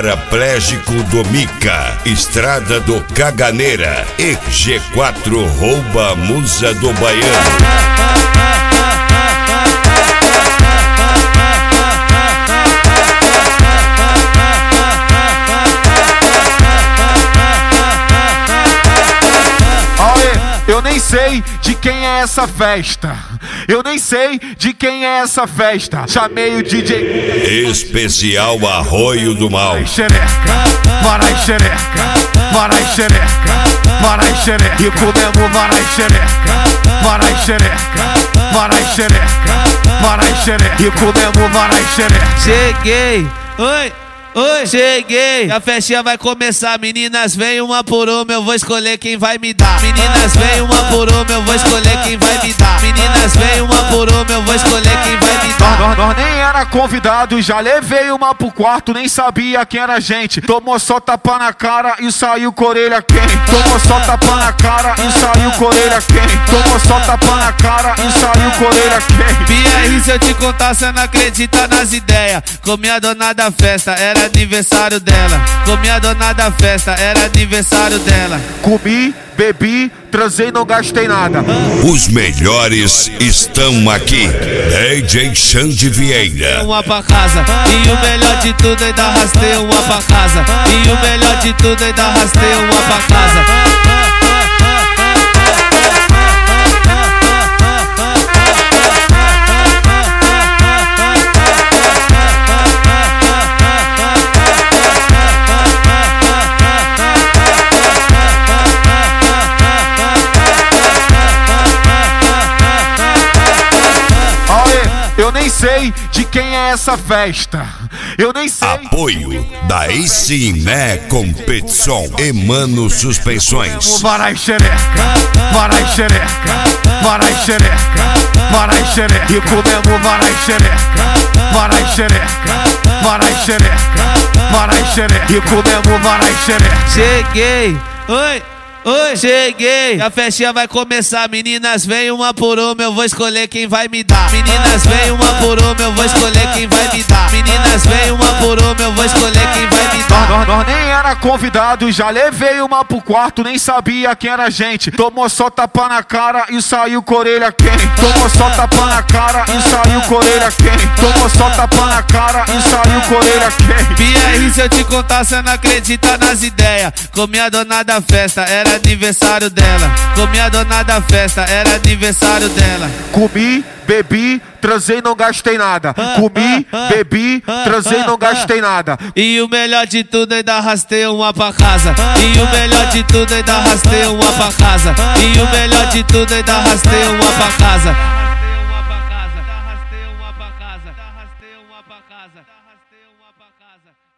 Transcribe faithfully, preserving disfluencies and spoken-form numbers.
paraplégico do Mica, Estrada do Caganeira e G quatro rouba a musa do baiano. Eu nem sei de quem é essa festa. Eu nem sei de quem é essa festa. Chamei o D J Especial Arroio do Mal. Varai xereca, varai xereca, varai xereca, varai xereca. E comemos varai xereca, varai xereca, varai xereca, varai xereca. E comemos varai xereca. Cheguei, oi. Oi, cheguei, a festinha vai começar. Meninas, vem uma por uma, eu vou escolher quem vai me dar. Meninas, vem uma por uma, eu vou escolher quem vai me dar. Meninas, vem uma por uma, eu vou escolher quem vai me dar. Nós, nós nem era convidado, já levei uma pro quarto, nem sabia quem era a gente. Tomou só tapa na cara e saiu com orelha quente. Tomou só tapa na cara e saiu com orelha quente. Tomou só tapa na cara e saiu com orelha quente. P R, se eu te contar, cê não acredita nas ideias. Comi a dona da festa, era aniversário dela. Comi a dona da festa, era aniversário dela. Comi, bebi, transei, não gastei nada. Os melhores estão aqui. D J Xande Vieira. Uma pra casa, e o melhor de tudo ainda arrastei uma pra casa. E o melhor de tudo ainda arrastei uma pra casa. Eu nem sei de quem é essa festa. Eu nem sei. Apoio da Iciné Competição e Mano Suspensões. Varai xereca, varai xereca, varai xereca, varai xereca. E comemos varai xereca, varai xereca, varai xereca, varai xereca. E comemos varai xereca. Cheguei, oi. Oi, cheguei, a festinha vai começar. Meninas, vem uma por uma, eu vou escolher quem vai me dar. Meninas, vem uma por uma, eu vou escolher quem vai me dar. Meninas, vem uma por uma, eu vou escolher quem vai me dar. Nós, nós nem era convidado, já levei uma pro quarto, nem sabia quem era a gente. Tomou só tapa na cara e saiu com orelha quente. Tomou só tapa na cara e saiu com orelha quente. Tomou só tapa na cara e saiu com orelha quente. P R, se eu te contar, cê não acredita nas ideias. Comi a dona da festa, era aniversário dela. Comi a dona da festa, era aniversário dela. Comi, bebi, transei, não gastei nada. Comi, bebi, transei, não gastei nada. E o melhor de tudo ainda arrastei uma pra casa. E o melhor de tudo ainda arrastei uma pra casa. E o melhor de tudo ainda arrastei uma pra casa. Arrastei uma pra casa, arrastei uma pra casa, arrastei uma pra casa, arrastei uma pra casa.